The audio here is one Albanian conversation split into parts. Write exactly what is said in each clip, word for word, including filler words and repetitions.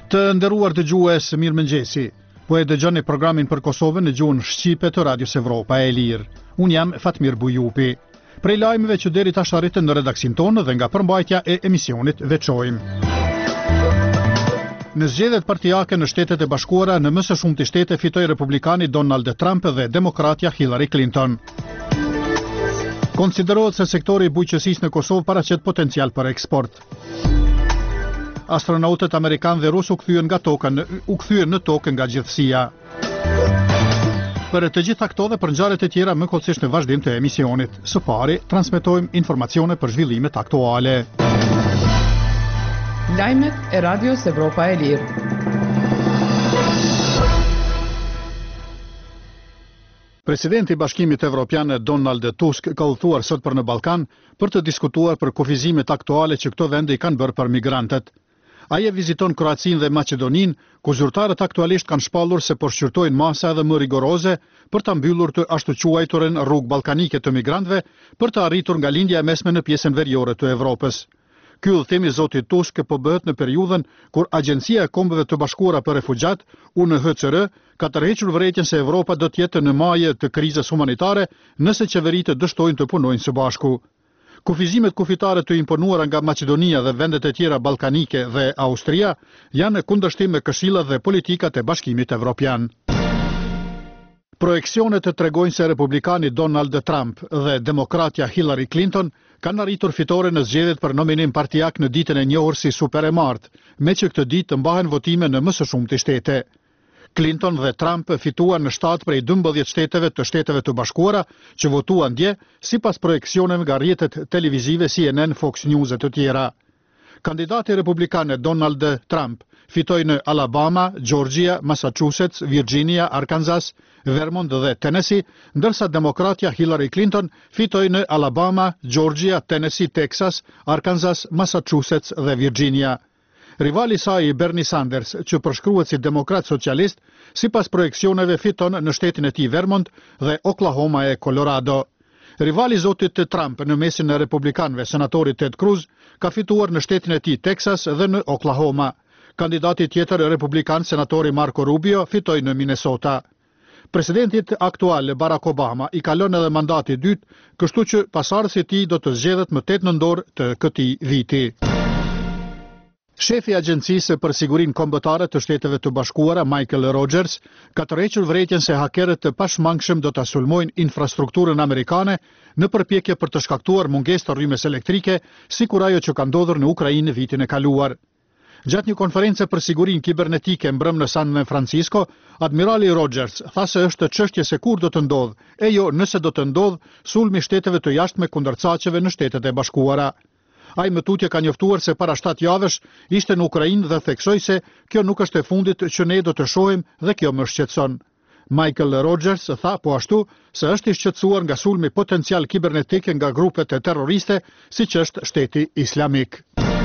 Të nderuar dëgjues, mirëmëngjesi. Po e dëgjoni programin për Kosovën në gjuhën shqipe të Radios Evropa e Lirë. Unë jam Fatmir Bujupi. Prej lajmeve që deri tash arritën në redaksin tonë dhe nga përmbajtja e emisionit veçojmë. Në zgjedhjet partijake në Shtetet e Bashkuara, në më së shumti shtete fitoi republikani Donald Trump dhe demokratja Hillary Clinton. Konsiderohet se sektori i bujqësisë në Kosovë paraqet potencial për eksport. Astronautët amerikanë dhe rusë u kthyen nga toka në, u kthyen në tokë nga gjithësia. Për të gjitha këto dhe për ngjarjet e tjera më kollësisht në vazhdim të emisionit. Së pari, transmetojmë informacione për zhvillimet aktuale. Lajmet e Radios Evropa e Lirë. Presidenti i Bashkimit Evropian Donald Tusk ka udhëtuar sot për në Ballkan për të diskutuar për kufizimet aktuale që këto vende i kanë bërë për migrantët. Ai e viziton Kroacinë dhe Maqedoninë, ku zyrtarët aktualisht kanë shpallur se po shqyrtojnë masa edhe më rigoroze për ta mbyllur të ashtu quajturën rrugë ballkanike të migrantëve për të arritur ngalindja e mesme në pjesën veriore të Evropës. Ky udhëtim i zotit Tusk po bëhet në periudhën kur Agjencia e Kombeve të Bashkuara për Refugjat, U N H C R, ka tërhequr vërejtjen se Evropa do të jetë në majë të krizës humanitare nëse qeveritë dështojnë të punojnë së bashku. Kufizimet kufitare të imponuara nga Maqedonia dhe vendet e tjera ballkanike dhe Austria janë në kundërshtim me këshillat dhe politikat e Bashkimit Evropian. Projeksionet të tregojnë se republikani Donald Trump dhe demokratja Hillary Clinton kanë arritur fitore në zgjedhjet për nominim partijak në ditën e njohur si super e martë, me që këtë ditë të mbahen votime në më së shumti shtete. Clinton dhe Trump fituan në shtatë prej dymbëdhjetë shteteve të Shteteve të Bashkuara që votuan dje, sipas projeksioneve nga rrjetet televizive C N N, Fox News e të tjera. Kandidati republikan Donald Trump fitoi në Alabama, Georgia, Massachusetts, Virginia, Arkansas, Vermont dhe Tennessee, ndërsa demokratja Hillary Clinton fitoi në Alabama, Georgia, Tennessee, Texas, Arkansas, Massachusetts dhe Virginia. Rivali saj Bernie Sanders, që përshkruhet si demokrat socialist, sipas projeksioneve fiton në shtetin e tij Vermont dhe Oklahoma e Colorado. Rivali zotit Trump në mesin e republikanëve, senatori Ted Cruz, ka fituar në shtetin e tij Texas dhe në Oklahoma. Kandidati tjetër republikan, senatori Marco Rubio, fitoi në Minnesota. Presidentit aktual Barack Obama i kalon edhe mandati i dytë, kështu që pasardhësi i tij do të zgjedhet më tetë nëntor të këtij viti. Shefi i Agjencisë për Sigurinë Kombëtare të Shteteve të Bashkuara, Michael Rogers, ka tërhequr vërejtjen se hakerët të pashmangshëm do ta sulmojnë infrastrukturën amerikane në përpjekje për të shkaktuar mungesë të rrymes elektrike, sikur ajo që ka ndodhur në Ukrainë vitin e kaluar. Gjatë një konference për sigurinë kibernetike mbrëm në San Francisco, admirali Rogers tha se është çështje se kur do të ndodhë, e jo nëse do të ndodhë sulmi shteteve të jashtme kundër caqeve në Shtetet e Bashkuara. Ai më tutje ka njoftuar se para shtatë javësh ishte në Ukrainë dhe theksoi se kjo nuk është e fundit që ne do të shohim dhe kjo më shqetëson. Michael Rogers tha po ashtu se është i shqetësuar nga sulmi potencial kibernetik nga grupet e terroriste, siç është Shteti Islamik.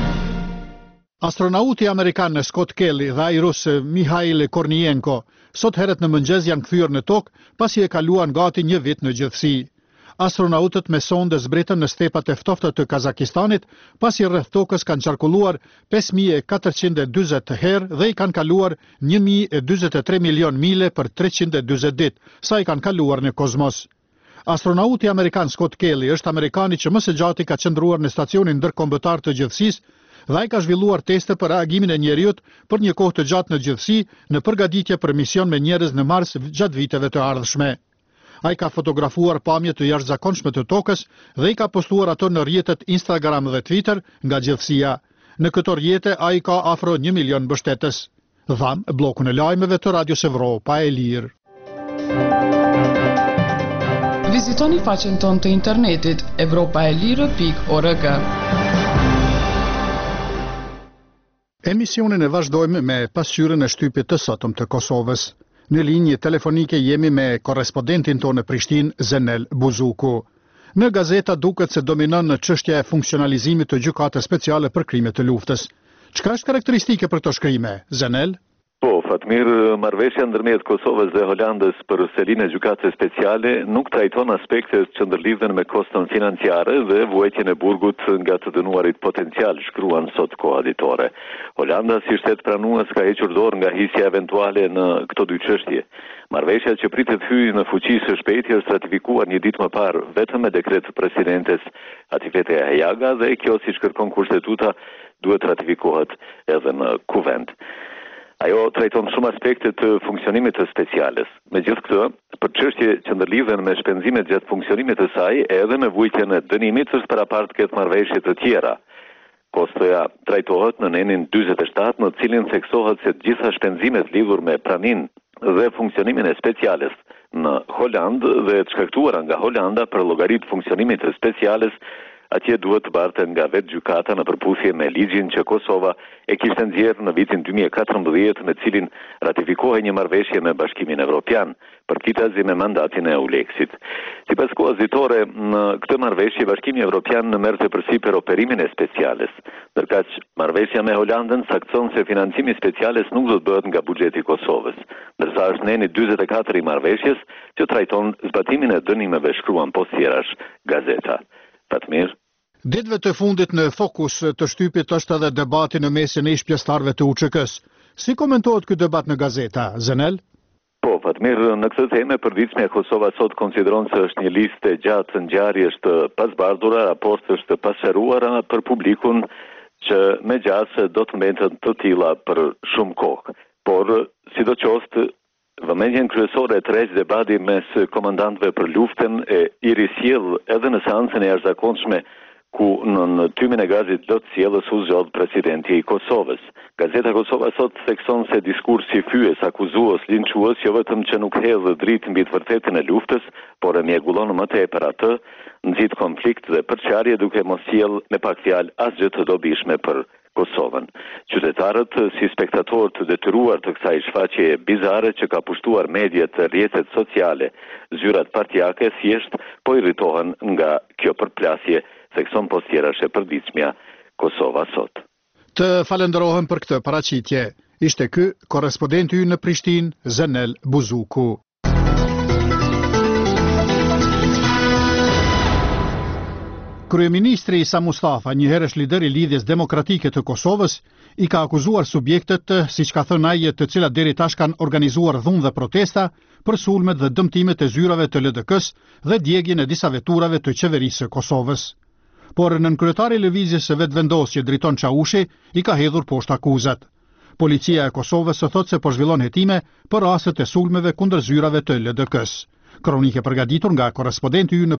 Astronauti amerikan Scott Kelly dhe ai rus Mikhail Kornienko sot herët në mëngjes janë kthyer në tokë pasi e kaluan gati një vit në gjithësi. Astronautët me sonde zbritën në stepat e ftofta të Kazakistanit, pasi rreth tokës kanë qarkulluar pesë mijë e katërqind e dyzet herë dhe i kanë kaluar një mijë e dyzet e tre milion mile për treqind e dyzet ditë, sa i kanë kaluar në kozmos. Astronauti amerikan Scott Kelly është amerikani që më së gjati ka qëndruar në stacionin ndërkombëtar të gjithësisë dhe ai ka zhvilluar teste për reagimin e njeriut për një kohë të gjatë në gjithësi në përgatitje për mision me njerëz në Mars gjatë viteve të ardhshme. Ai ka fotografuar pamje të jashtëzakonshme të tokës dhe i ka postuar ato në rrjetet Instagram dhe Twitter nga gjithësia. Në këto rrjete ai ka afro një milion mbështetës. Dham bllokun e lajmeve të Radios Evropa e Lirë. Vizitoni faqen tonë të internetit evropa e lirë pikë org. Emisionin e vazhdojmë me pasqyrën e shtypit të sotëm të Kosovës. Në linjë telefonike jemi me korrespondentin tonë në Prishtinë, Zenel Buzuku. Në gazeta duket se dominon në çështja e funksionalizimit të gjykatës speciale për krime të luftës. Çka është karakteristike për këto shkrime, Zenel? Po, Fatmir, marrëveshja ndërmjet Kosovës dhe Holandës për selin e gjykatës speciale nuk trajton aspektet që ndërlidhen me koston financiare dhe vuajtjen e burgut nga të dënuarit potencial, shkruan sot koaditore. Holanda si shtet pranues ka hequr dorë nga hisja eventuale në këto dy çështje. Marrëveshja që pritet hyjë në fuqi së shpejti është ratifikuar një ditë më parë vetëm me dekret të presidentes Atifete Hajaga dhe kjo, siç kërkon kushtetuta, duhet ratifikohet edhe në kuvent. Ajo trajton shumë aspekte të funksionimit të speciales. Megjithë këtë, për çështje që ndërlidhen me shpenzimet gjatë funksionimit të saj, edhe me vujtjen e dënimit është parapart këtë marrëveshje të tjera. Kostoja trajtohet në nenin dyzet e shtatë, në cilin theksohet se të gjitha shpenzimet lidhur me praninë dhe funksionimin e speciales në Holandë dhe të shkaktuara nga Holanda për llogarit funksionimit të speciales, atje duhet të barten nga vetë gjykata në përputhje me ligjin që Kosova e kishte nxjerrë në vitin dy mijë e katërmbëdhjetë, me cilin ratifikohej një marrëveshje me Bashkimin Evropian, përkitazi me mandatin e Euleksit. Sipas koazitore, në këtë marrëveshje Bashkimi Evropian merrte përsipër operimin e speciales, ndërkaq marrëveshja me Holandën saktëson se financimi speciales nuk do të bëhet nga buxheti i Kosovës, ndërsa është neni dyzet e katër i marrëveshjes që trajton zbatimin e dënimeve, shkruan postsierash gazeta. Fatmir. Ditëve të fundit në fokus të shtypit është edhe debati në mesin e ish pjesëtarëve të U Ç K-s. Si komentohet ky debat në gazeta, Zenel? Po, Fatmir, në këtë temë e përditshme Kosova sot konsideron se është një listë e gjatë ngjarjesh të pasbardhura, raportesh të pasqaruara për publikun që me gjatë do të mbeten të tilla për shumë kohë. Por, sidoqoftë, vëmendjen kryesore e tërheq debati mes komandantëve për luftën e i risjell edhe në seancën e jashtëzakonshme ku në, në tymin e gazit do të sjellës u zgjodh presidenti i Kosovës. Gazeta Kosova sot thekson se diskursi fyes, akuzues, linçues jo vetëm që nuk hedh dritë mbi të vërtetën e luftës, por e mjegullon më tepër atë, nxit konflikt dhe përçarje duke mos sjell me pak fjalë asgjë të dobishme për Kosovën. Qytetarët, si spektatorë të detyruar të kësaj shfaqje bizare që ka pushtuar mediat dhe rrjetet sociale, zyrat partijake thjesht po irritohen nga kjo përplasje, thekson postsierash e përditshmja Kosova sot. Të falenderohem për këtë paraqitje. Ishte ky korrespondenti ynë në Prishtinë, Zenel Buzuku. Kryeministri Isa Mustafa, njëherësh lider i Lidhjes Demokratike të Kosovës, i ka akuzuar subjektet, siç ka thënë ai, të cilat deri tash kanë organizuar dhunë dhe protesta për sulmet dhe dëmtimet e zyrave të L D K-s dhe djegjen e disa veturave të qeverisë së Kosovës. Por nënkryetari i lëvizjes së vetvendos që driton Çaushi i ka hedhur poshtë akuzat. Policia e Kosovës thotë se po zhvillon hetime për rastet e sulmeve kundër zyrave të L D K-s. Kronike përgatitur nga korrespondenti ynë